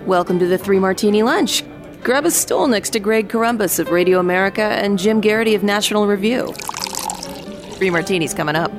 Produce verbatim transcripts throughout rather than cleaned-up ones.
Welcome to the Three Martini Lunch. Grab a stool next to Greg Corombos of Radio America and Jim Garrity of National Review. Three Martinis coming up.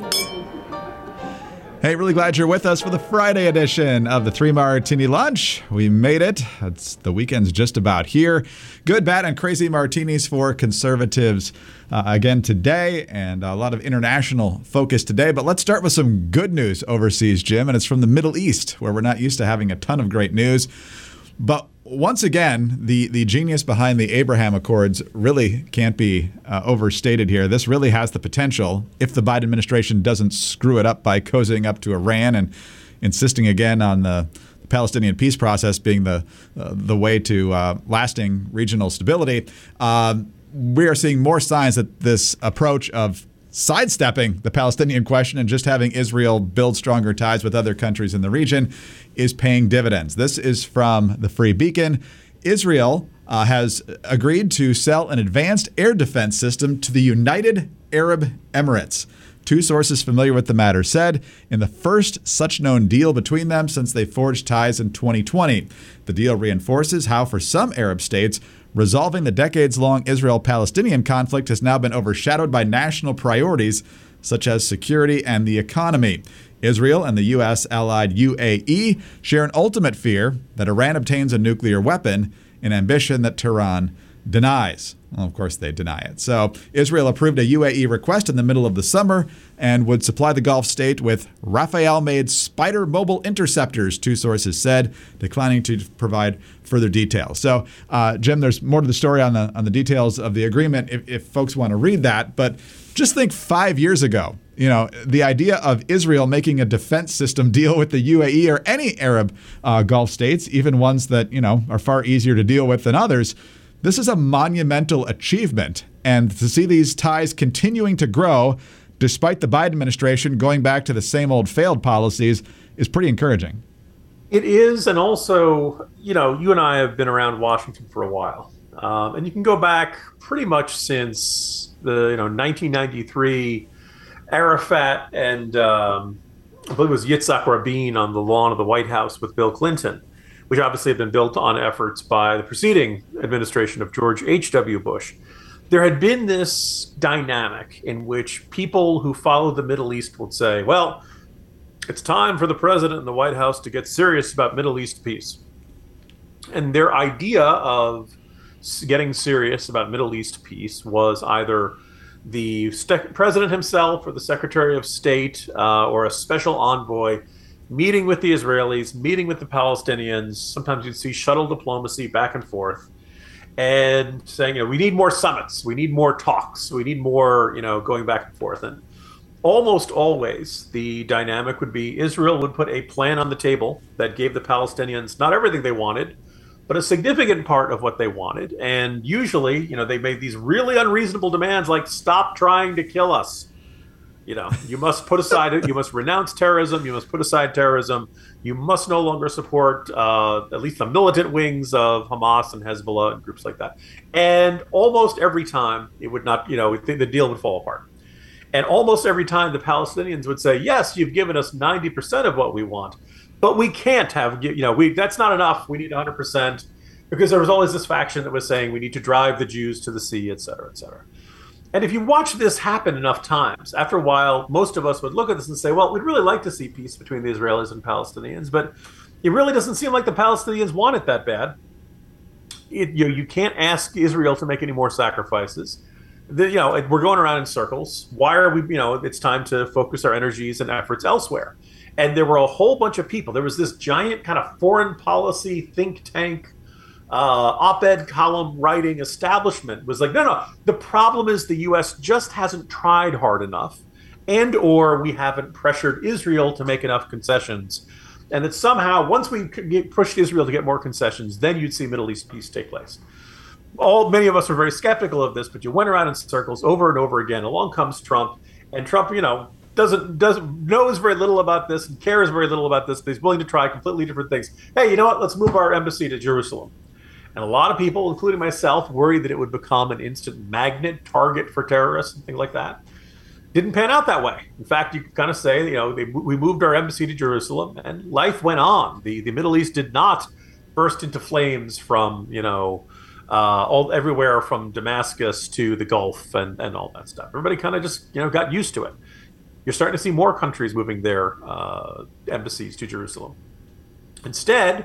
Hey, really glad you're with us for the Friday edition of the Three Martini Lunch. We made it. It's, the weekend's just about here. Good, bad, and crazy martinis for conservatives uh, again today, and a lot of international focus today. But let's start with some good news overseas, Jim, and it's from the Middle East, where we're not used to having a ton of great news. But once again, the, the genius behind the Abraham Accords really can't be uh, overstated here. This really has the potential, if the Biden administration doesn't screw it up by cozying up to Iran and insisting again on the, the Palestinian peace process being the uh, the way to uh, lasting regional stability. Uh, we are seeing more signs that this approach of sidestepping the Palestinian question and just having Israel build stronger ties with other countries in the region is paying dividends. This is from the Free Beacon. Israel uh, has agreed to sell an advanced air defense system to the United Arab Emirates. Two sources familiar with the matter said in the first such known deal between them since they forged ties in twenty twenty. The deal reinforces how, for some Arab states, resolving the decades-long Israel-Palestinian conflict has now been overshadowed by national priorities such as security and the economy. Israel and the U S-allied U A E share an ultimate fear that Iran obtains a nuclear weapon, an ambition that Tehran denies. Well, of course, they deny it. So Israel approved a U A E request in the middle of the summer and would supply the Gulf state with Rafael-made Spider mobile interceptors, two sources said, declining to provide further details. So, uh, Jim, there's more to the story on the on the details of the agreement if, if folks want to read that. But just think five years ago, you know, the idea of Israel making a defense system deal with the U A E or any Arab uh, Gulf states, even ones that, you know, are far easier to deal with than others. This is a monumental achievement, and to see these ties continuing to grow despite the Biden administration going back to the same old failed policies is pretty encouraging. It is, and also, you know, you and I have been around Washington for a while, um, and you can go back pretty much since the, you know, nineteen ninety-three Arafat and um, I believe it was Yitzhak Rabin on the lawn of the White House with Bill Clinton, which obviously had been built on efforts by the preceding administration of George H W. Bush. There had been this dynamic in which people who followed the Middle East would say, well, it's time for the president and the White House to get serious about Middle East peace. And their idea of getting serious about Middle East peace was either the st- president himself or the Secretary of State uh, or a special envoy meeting with the Israelis, meeting with the Palestinians. Sometimes you'd see shuttle diplomacy back and forth and saying, you know, we need more summits. We need more talks. We need more, you know, going back and forth. And almost always the dynamic would be Israel would put a plan on the table that gave the Palestinians not everything they wanted, but a significant part of what they wanted. And usually, you know, they made these really unreasonable demands like stop trying to kill us. You know, you must put aside, you must renounce terrorism, you must put aside terrorism, you must no longer support uh, at least the militant wings of Hamas and Hezbollah and groups like that. And almost every time it would not, you know, the deal would fall apart. And almost every time the Palestinians would say, yes, you've given us ninety percent of what we want, but we can't have, you know, we that's not enough, we need one hundred percent, because there was always this faction that was saying we need to drive the Jews to the sea, et cetera, et cetera. And if you watch this happen enough times, after a while, most of us would look at this and say, well, we'd really like to see peace between the Israelis and Palestinians, but it really doesn't seem like the Palestinians want it that bad. It, you know, you can't ask Israel to make any more sacrifices. The, you know, we're going around in circles. Why are we, you know, it's time to focus our energies and efforts elsewhere. And there were a whole bunch of people. There was this giant kind of foreign policy think tank Uh, op-ed column writing establishment was like, no, no, the problem is the U S just hasn't tried hard enough, and or we haven't pressured Israel to make enough concessions. And that somehow, once we get, pushed Israel to get more concessions, then you'd see Middle East peace take place. All Many of us were very skeptical of this, but you went around in circles over and over again. Along comes Trump, and Trump, you know, doesn't doesn't knows very little about this and cares very little about this, but he's willing to try completely different things. Hey, you know what? Let's move our embassy to Jerusalem. And a lot of people, including myself, worried that it would become an instant magnet target for terrorists and things like that. Didn't pan out that way. In fact, you could kind of say, you know, they, we moved our embassy to Jerusalem and life went on. The, the Middle East did not burst into flames from, you know, uh, all everywhere from Damascus to the Gulf and, and all that stuff. Everybody kind of just, you know, got used to it. You're starting to see more countries moving their uh, embassies to Jerusalem. Instead,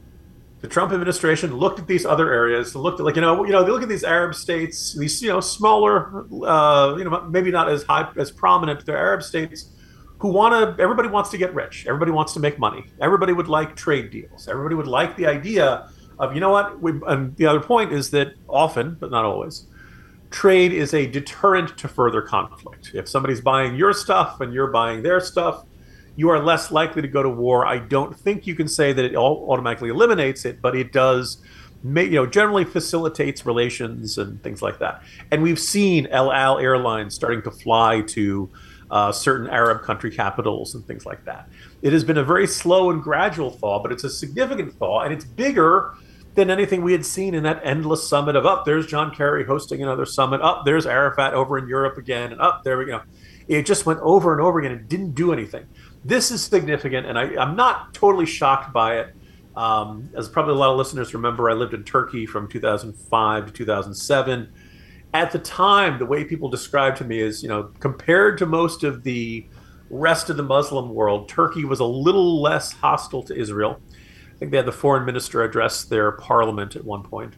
the Trump administration looked at these other areas, looked at, like, you know, you know, they look at these Arab states, these, you know, smaller, uh, you know, maybe not as high, as prominent, they're Arab states who want to, everybody wants to get rich. Everybody wants to make money. Everybody would like trade deals. Everybody would like the idea of, you know what, we, and the other point is that often, but not always, trade is a deterrent to further conflict. If somebody's buying your stuff and you're buying their stuff, you are less likely to go to war. I don't think you can say that it all automatically eliminates it, but it does, you know, generally facilitates relations and things like that. And we've seen El Al Airlines starting to fly to uh, certain Arab country capitals and things like that. It has been a very slow and gradual thaw, but it's a significant thaw, and it's bigger than anything we had seen in that endless summit of up. Oh, there's John Kerry hosting another summit. Up oh, there's Arafat over in Europe again, and up oh, there we go. It just went over and over again and didn't do anything. This is significant, and I, I'm not totally shocked by it. Um, as probably a lot of listeners remember, I lived in Turkey from two thousand five to two thousand seven. At the time, the way people described to me is, you know, compared to most of the rest of the Muslim world, Turkey was a little less hostile to Israel. I think they had the foreign minister address their parliament at one point.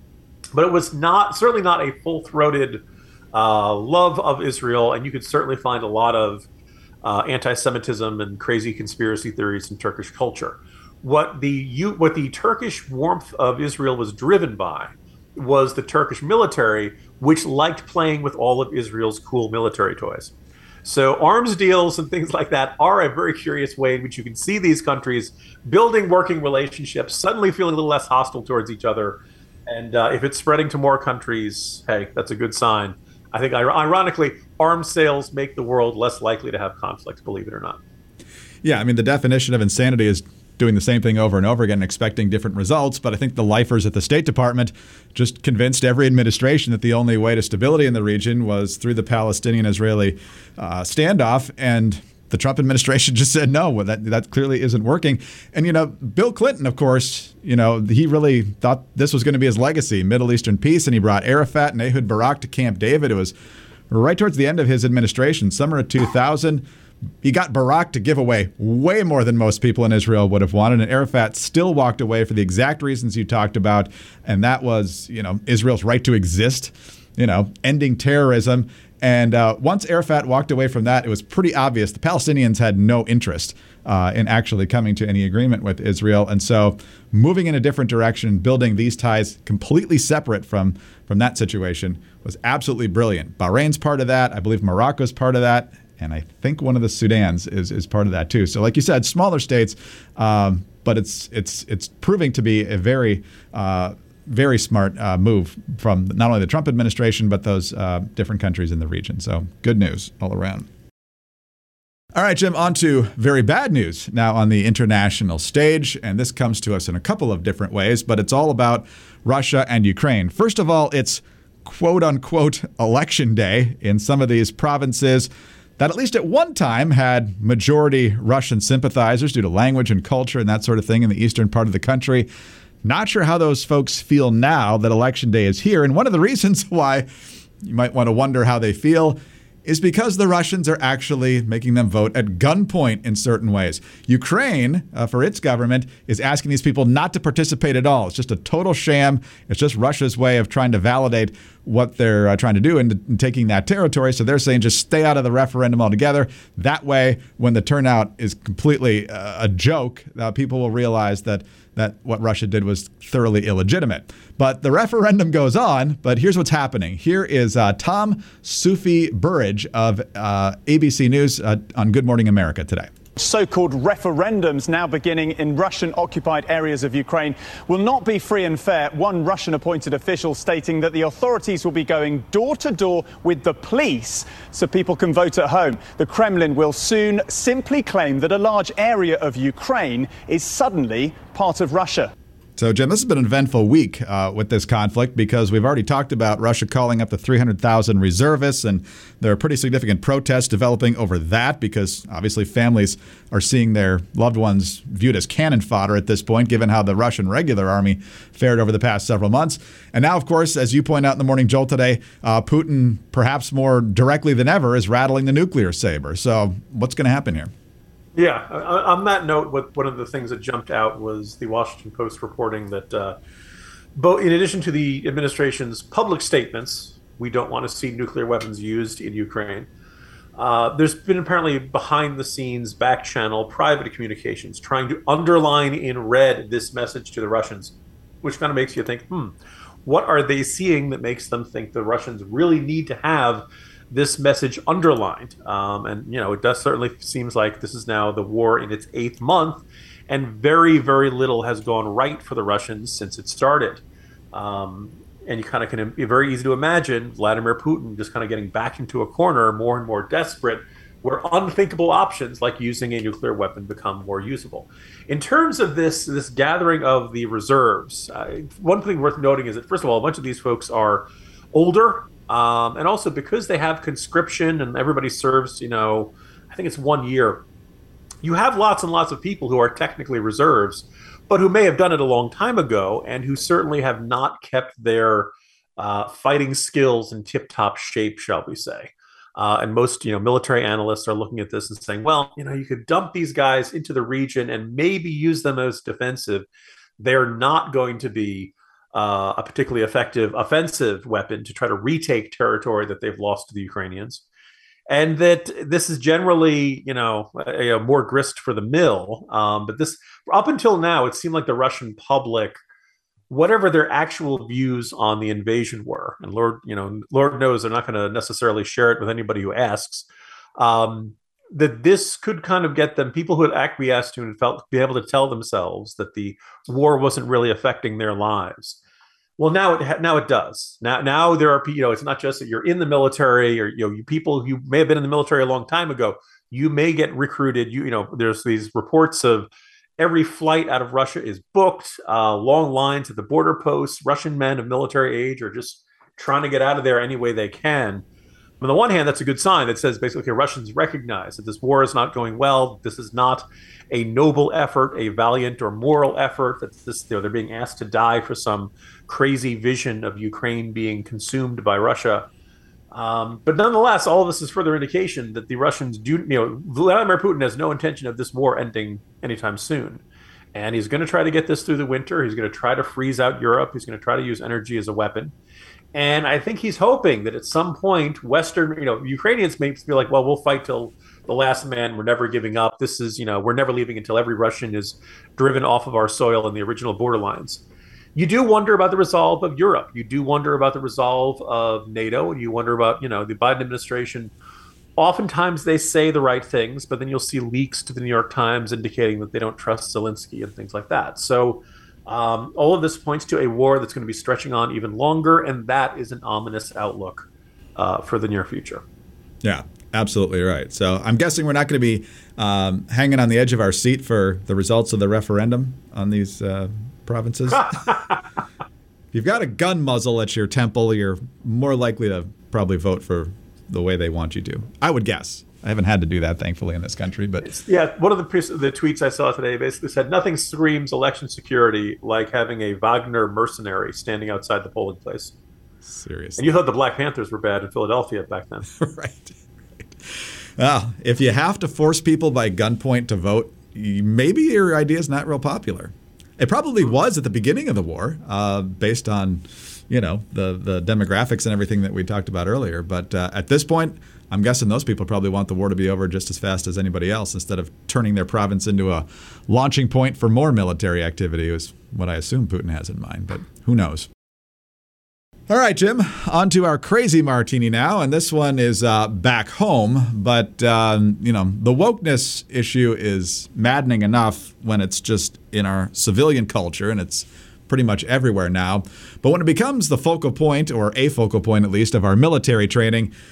But it was not, certainly not a full-throated uh, love of Israel, and you could certainly find a lot of uh, anti-Semitism and crazy conspiracy theories in Turkish culture. What the you, what the Turkish warmth of Israel was driven by was the Turkish military, which liked playing with all of Israel's cool military toys. So arms deals and things like that are a very curious way in which you can see these countries building working relationships, suddenly feeling a little less hostile towards each other. And uh, if it's spreading to more countries, hey, that's a good sign. I think, ironically, arms sales make the world less likely to have conflict, believe it or not. Yeah, I mean, the definition of insanity is doing the same thing over and over again and expecting different results. But I think the lifers at the State Department just convinced every administration that the only way to stability in the region was through the Palestinian-Israeli uh, standoff. And the Trump administration just said, no, that that clearly isn't working. And, you know, Bill Clinton, of course, you know, he really thought this was going to be his legacy, Middle Eastern peace. And he brought Arafat and Ehud Barak to Camp David. It was right towards the end of his administration, summer of two thousand. He got Barak to give away way more than most people in Israel would have wanted. And Arafat still walked away for the exact reasons you talked about. And that was, you know, Israel's right to exist, you know, ending terrorism. And uh, once Arafat walked away from that, it was pretty obvious the Palestinians had no interest uh, in actually coming to any agreement with Israel. And so moving in a different direction, building these ties completely separate from, from that situation was absolutely brilliant. Bahrain's part of that. I believe Morocco's part of that. And I think one of the Sudans is, is part of that, too. So like you said, smaller states, um, but it's it's it's proving to be a very uh, very smart uh, move from not only the Trump administration, but those uh, different countries in the region. So good news all around. All right, Jim, on to very bad news now on the international stage. And this comes to us in a couple of different ways, but it's all about Russia and Ukraine. First of all, it's quote unquote election day in some of these provinces that at least at one time had majority Russian sympathizers due to language and culture and that sort of thing in the eastern part of the country. Not sure how those folks feel now that Election Day is here. And one of the reasons why you might want to wonder how they feel is because the Russians are actually making them vote at gunpoint in certain ways. Ukraine, uh, for its government, is asking these people not to participate at all. It's just a total sham. It's just Russia's way of trying to validate what they're uh, trying to do in, in taking that territory. So they're saying just stay out of the referendum altogether. That way, when the turnout is completely uh, a joke, uh, people will realize that that what Russia did was thoroughly illegitimate. But the referendum goes on, but here's what's happening. Here is uh, Tom Sufi Burridge of uh, A B C News uh, on Good Morning America today. So-called referendums now beginning in Russian-occupied areas of Ukraine will not be free and fair. One Russian-appointed official stating that the authorities will be going door-to-door with the police so people can vote at home. The Kremlin will soon simply claim that a large area of Ukraine is suddenly part of Russia. So, Jim, this has been an eventful week uh, with this conflict because we've already talked about Russia calling up the three hundred thousand reservists, and there are pretty significant protests developing over that because obviously families are seeing their loved ones viewed as cannon fodder at this point, given how the Russian regular army fared over the past several months. And now, of course, as you point out in the Morning Jolt today, uh, Putin, perhaps more directly than ever, is rattling the nuclear saber. So what's going to happen here? Yeah, on that note, what, one of the things that jumped out was the Washington Post reporting that, uh, both, in addition to the administration's public statements, we don't want to see nuclear weapons used in Ukraine, uh, there's been apparently behind-the-scenes, back-channel, private communications trying to underline in red this message to the Russians, which kind of makes you think, hmm, what are they seeing that makes them think the Russians really need to have this message underlined? Um, and, you know, it does certainly seems like this is now the war in its eighth month, and very, very little has gone right for the Russians since it started. Um, and you kind of can, it's very easy to imagine Vladimir Putin just kind of getting back into a corner, more and more desperate, where unthinkable options like using a nuclear weapon become more usable. In terms of this, this gathering of the reserves, uh, one thing worth noting is that, first of all, a bunch of these folks are older. Um, and also because they have conscription and everybody serves, you know, I think it's one year, you have lots and lots of people who are technically reserves, but who may have done it a long time ago and who certainly have not kept their uh, fighting skills in tip-top shape, shall we say. Uh, and most, you know, military analysts are looking at this and saying, well, you know, you could dump these guys into the region and maybe use them as defensive. They're not going to be Uh, a particularly effective offensive weapon to try to retake territory that they've lost to the Ukrainians. And that this is generally, you know, a, a more grist for the mill. Um, but this, up until now, it seemed like the Russian public, whatever their actual views on the invasion were, and Lord, you know, Lord knows they're not going to necessarily share it with anybody who asks, um, that this could kind of get them, people who had acquiesced to and felt be able to tell themselves that the war wasn't really affecting their lives. Well, now it now it does. Now, now there are, you know, it's not just that you're in the military, or, you know, you people who may have been in the military a long time ago, you may get recruited. You, you know, there's these reports of every flight out of Russia is booked, uh, long lines at the border posts. Russian men of military age are just trying to get out of there any way they can. On the one hand, that's a good sign that says basically, okay, Russians recognize that this war is not going well. This is not a noble effort, a valiant or moral effort. That this, you know, they're being asked to die for some crazy vision of Ukraine being consumed by Russia. Um, but nonetheless, all of this is further indication that the Russians do, you know, Vladimir Putin has no intention of this war ending anytime soon. And he's going to try to get this through the winter. He's going to try to freeze out Europe. He's going to try to use energy as a weapon. And I think he's hoping that at some point, Western, you know, Ukrainians may feel like, well, we'll fight till the last man. We're never giving up. This is, you know, we're never leaving until every Russian is driven off of our soil in the original borderlines. You do wonder about the resolve of Europe. You do wonder about the resolve of NATO. And you wonder about, you know, the Biden administration. Oftentimes they say the right things, but then you'll see leaks to the New York Times indicating that they don't trust Zelensky and things like that. So Um, all of this points to a war that's going to be stretching on even longer, and that is an ominous outlook uh, for the near future. Yeah, absolutely right. So I'm guessing we're not going to be um, hanging on the edge of our seat for the results of the referendum on these uh, provinces. If you've got a gun muzzle at your temple, you're more likely to probably vote for the way they want you to, I would guess. I haven't had to do that, thankfully, in this country. But yeah, one of the the tweets I saw today basically said nothing screams election security like having a Wagner mercenary standing outside the polling place. Seriously. And you thought the Black Panthers were bad in Philadelphia back then. right. right. Well, if you have to force people by gunpoint to vote, maybe your idea is not real popular. It probably was at the beginning of the war, uh, based on, you know, the, the demographics and everything that we talked about earlier. But uh, at this point, I'm guessing those people probably want the war to be over just as fast as anybody else, instead of turning their province into a launching point for more military activity, is what I assume Putin has in mind. But who knows? All right, Jim, on to our crazy martini now. And this one is uh, back home. But, um, you know, the wokeness issue is maddening enough when it's just in our civilian culture, and it's pretty much everywhere now. But when it becomes the focal point, or a focal point at least, of our military training,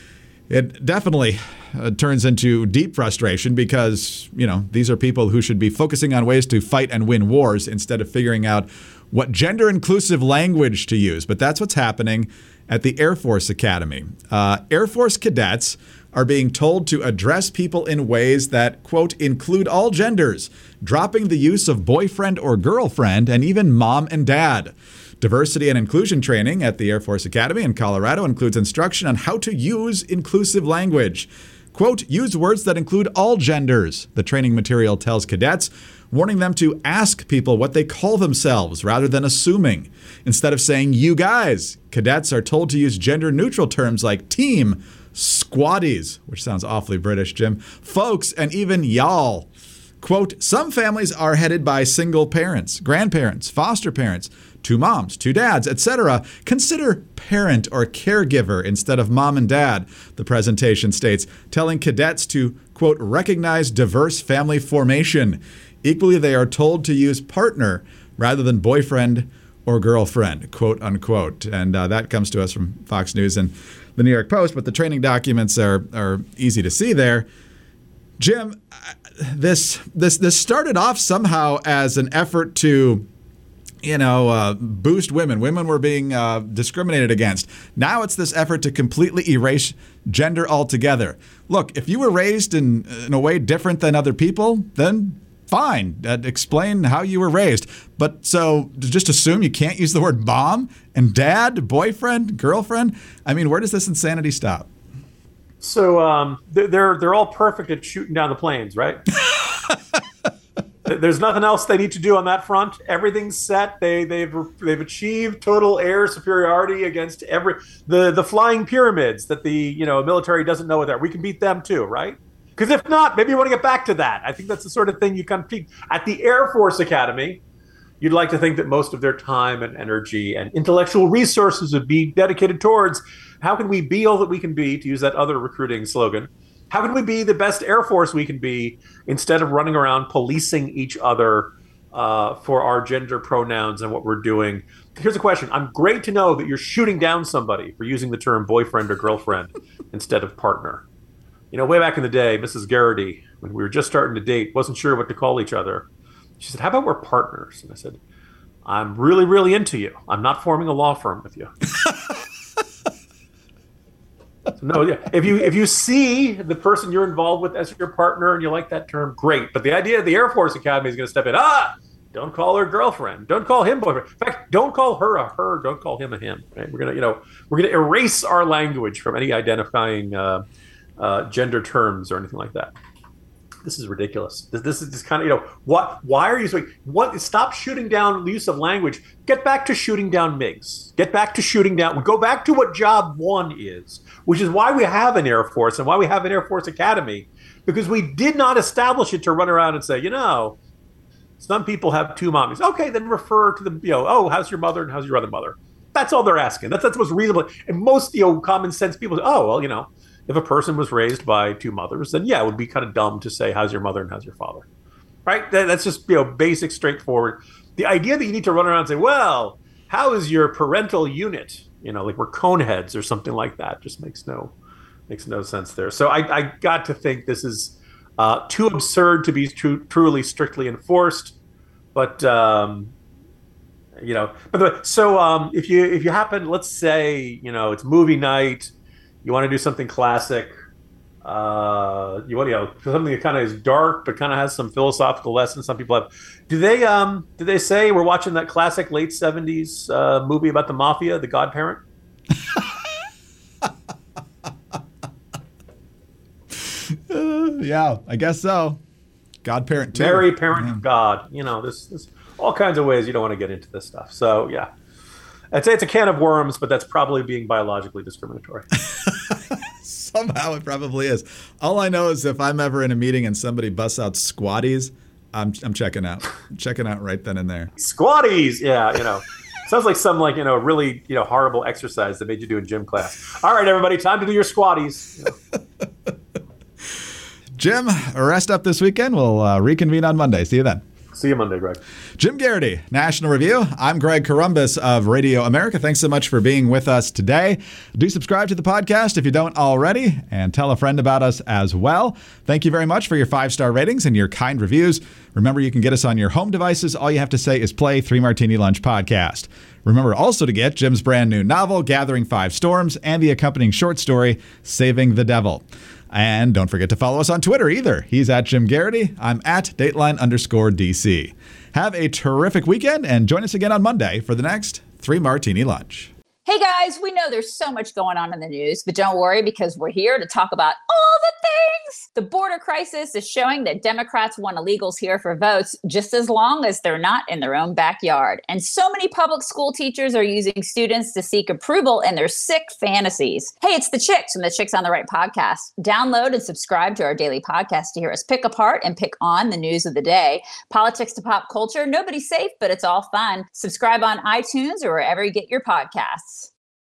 It definitely uh, turns into deep frustration because, you know, these are people who should be focusing on ways to fight and win wars instead of figuring out what gender-inclusive language to use. But that's what's happening at the Air Force Academy. Uh, Air Force cadets are being told to address people in ways that, quote, include all genders, dropping the use of boyfriend or girlfriend and even mom and dad. Diversity and inclusion training at the Air Force Academy in Colorado includes instruction on how to use inclusive language. Quote, use words that include all genders, the training material tells cadets, warning them to ask people what they call themselves rather than assuming. Instead of saying, you guys, cadets are told to use gender-neutral terms like team, squaddies, which sounds awfully British, Jim, folks, and even y'all. Quote, some families are headed by single parents, grandparents, foster parents, two moms, two dads, et cetera. Consider parent or caregiver instead of mom and dad, the presentation states, telling cadets to, quote, recognize diverse family formation. Equally, they are told to use partner rather than boyfriend or girlfriend, quote unquote. And uh, that comes to us from Fox News and the New York Post, but the training documents are are easy to see there. Jim, this this this started off somehow as an effort to, you know, uh, boost women. Women were being uh, discriminated against. Now it's this effort to completely erase gender altogether. Look, if you were raised in in a way different than other people, then fine. Uh, explain how you were raised. But so to just assume you can't use the word mom and dad, boyfriend, girlfriend. I mean, where does this insanity stop? So um, they're they're all perfect at shooting down the planes, right? There's nothing else they need to do on that front. Everything's set. They they've they've achieved total air superiority against every the the flying pyramids that the you know military doesn't know what they're. We can beat them too, right? Because if not, maybe you want to get back to that. I think that's the sort of thing you kind of peak at the Air Force Academy. You'd like to think that most of their time and energy and intellectual resources would be dedicated towards how can we be all that we can be, to use that other recruiting slogan. How can we be the best Air Force we can be instead of running around policing each other uh, for our gender pronouns and what we're doing? Here's a question. I'm great to know that you're shooting down somebody for using the term boyfriend or girlfriend instead of partner. You know, way back in the day, Missus Garrity, when we were just starting to date, wasn't sure what to call each other. She said, how about we're partners? And I said, I'm really, really into you. I'm not forming a law firm with you. So no, yeah. If you if you see the person you're involved with as your partner and you like that term, great. But the idea of the Air Force Academy is going to step in. Ah, don't call her girlfriend. Don't call him boyfriend. In fact, don't call her a her. Don't call him a him. Right? We're gonna, you know, we're gonna erase our language from any identifying uh, uh, gender terms or anything like that. This is ridiculous. This, this is just kind of, you know, what? Why are you so? What? Stop shooting down the use of language. Get back to shooting down MiGs. Get back to shooting down. Go back to what job one is, which is why we have an Air Force and why we have an Air Force Academy, because we did not establish it to run around and say, you know, some people have two mommies. Okay, then refer to the, you know, oh, how's your mother and how's your other mother? That's all they're asking. That's that's what's reasonable. And most, you know, common sense people say, oh, well, you know, if a person was raised by two mothers, then yeah, it would be kind of dumb to say, how's your mother and how's your father? Right? That, that's just, you know, basic, straightforward. The idea that you need to run around and say, well, how is your parental unit? You know, like we're cone heads or something like that, just makes no makes no sense there. So I, I got to think this is uh, too absurd to be tru- truly strictly enforced. But um, you know, by the way, so um, if you if you happen, let's say, you know, it's movie night. You want to do something classic. Uh, you want, you know, something that kind of is dark, but kind of has some philosophical lessons. Some people have. Do they um? Do they say we're watching that classic late seventies uh, movie about the mafia, The Godparent? uh, yeah, I guess so. Godparent too. Mary, parent yeah. of God. You know, there's, there's all kinds of ways you don't want to get into this stuff. So yeah. I'd say it's a can of worms, but that's probably being biologically discriminatory. Somehow it probably is. All I know is if I'm ever in a meeting and somebody busts out squatties, I'm I'm checking out. I'm checking out right then and there. Squatties, yeah, you know. Sounds like some like, you know, really, you know, horrible exercise that made you do in gym class. All right, everybody, time to do your squatties. You know. Jim, rest up this weekend. We'll uh, reconvene on Monday. See you then. See you Monday, Greg. Jim Garrity, National Review. I'm Greg Corombos of Radio America. Thanks so much for being with us today. Do subscribe to the podcast if you don't already, and tell a friend about us as well. Thank you very much for your five-star ratings and your kind reviews. Remember, you can get us on your home devices. All you have to say is play Three Martini Lunch Podcast. Remember also to get Jim's brand new novel, Gathering Five Storms, and the accompanying short story, Saving the Devil. And don't forget to follow us on Twitter either. He's at Jim Garrity. I'm at Dateline underscore D C. Have a terrific weekend and join us again on Monday for the next Three Martini Lunch. Hey guys, we know there's so much going on in the news, but don't worry because we're here to talk about all the things. The border crisis is showing that Democrats want illegals here for votes just as long as they're not in their own backyard. And so many public school teachers are using students to seek approval in their sick fantasies. Hey, it's the Chicks from the Chicks on the Right podcast. Download and subscribe to our daily podcast to hear us pick apart and pick on the news of the day. Politics to pop culture, nobody's safe, but it's all fun. Subscribe on iTunes or wherever you get your podcasts.